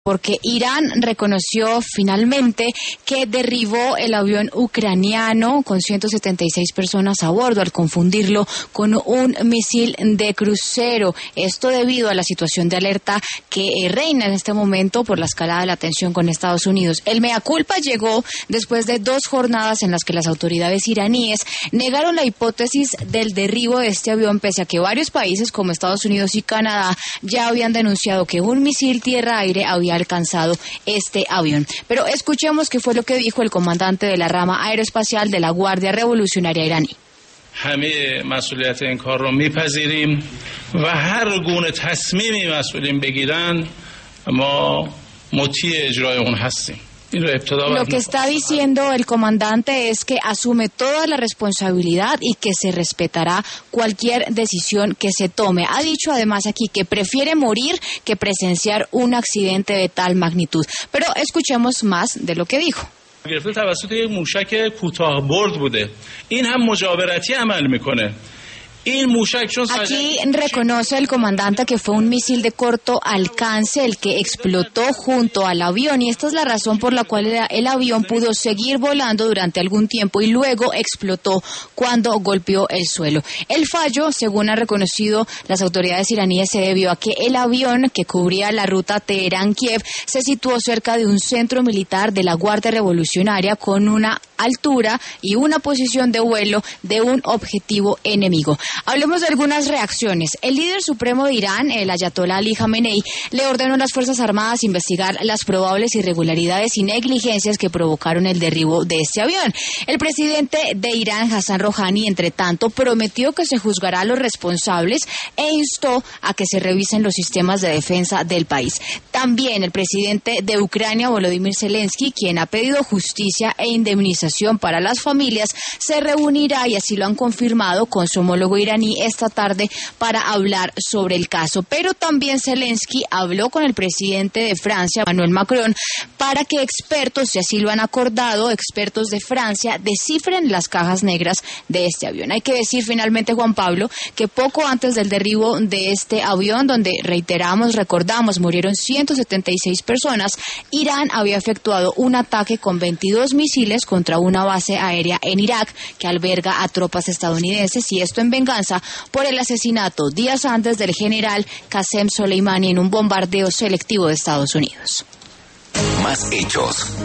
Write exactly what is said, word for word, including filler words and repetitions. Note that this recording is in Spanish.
porque Irán reconoció finalmente que derribó el avión ucraniano con ciento setenta y seis personas a bordo al confundirlo con un misil de crucero. Esto debido a la situación de alerta que eh, reina en este momento por la escalada de la tensión con Estados Unidos. El mea culpa llegó después de dos jornadas en las que las autoridades iraníes negaron la hipótesis del derribo de este avión, pese a que varios países como Estados Unidos y Canadá ya habían denunciado que un misil tierra-aire había alcanzado este avión. Pero escuchemos qué fue lo que dijo el comandante de la rama aeroespacial de la Guardia Revolucionaria iraní. همه مسئولیت این کار رو میپذیریم و هر گونه تصمیمی مسئولین بگیرن ما مطیع اجرای اون هستیم. Lo que está diciendo el comandante es que asume toda la responsabilidad y que se respetará cualquier decisión que se tome. Ha dicho además aquí que prefiere morir que presenciar un accidente de tal magnitud. Pero escuchemos más de lo que dijo. گرفته توسط یک موشک کوتاه برد بوده. این هم مجاورتی عمل میکنه. Aquí reconoce el comandante que fue un misil de corto alcance el que explotó junto al avión, y esta es la razón por la cual el avión pudo seguir volando durante algún tiempo y luego explotó cuando golpeó el suelo. El fallo, según han reconocido las autoridades iraníes, se debió a que el avión que cubría la ruta Teherán-Kiev se situó cerca de un centro militar de la Guardia Revolucionaria con una altura y una posición de vuelo de un objetivo enemigo. Hablemos de algunas reacciones. El líder supremo de Irán, el ayatolá Ali Jamenei, le ordenó a las Fuerzas Armadas investigar las probables irregularidades y negligencias que provocaron el derribo de este avión. El presidente de Irán, Hassan Rouhani, entre tanto, prometió que se juzgará a los responsables e instó a que se revisen los sistemas de defensa del país. También el presidente de Ucrania, Volodymyr Zelensky, quien ha pedido justicia e indemnización para las familias, se reunirá, y así lo han confirmado, con su homólogo iraní esta tarde para hablar sobre el caso. Pero también Zelensky habló con el presidente de Francia, Emmanuel Macron, para que expertos, si así lo han acordado, expertos de Francia, descifren las cajas negras de este avión. Hay que decir finalmente, Juan Pablo, que poco antes del derribo de este avión, donde reiteramos, recordamos, murieron ciento setenta y seis personas, Irán había efectuado un ataque con veintidós misiles contra una base aérea en Irak que alberga a tropas estadounidenses, y esto en venganza por el asesinato días antes del general Qasem Soleimani en un bombardeo selectivo de Estados Unidos. Más hechos.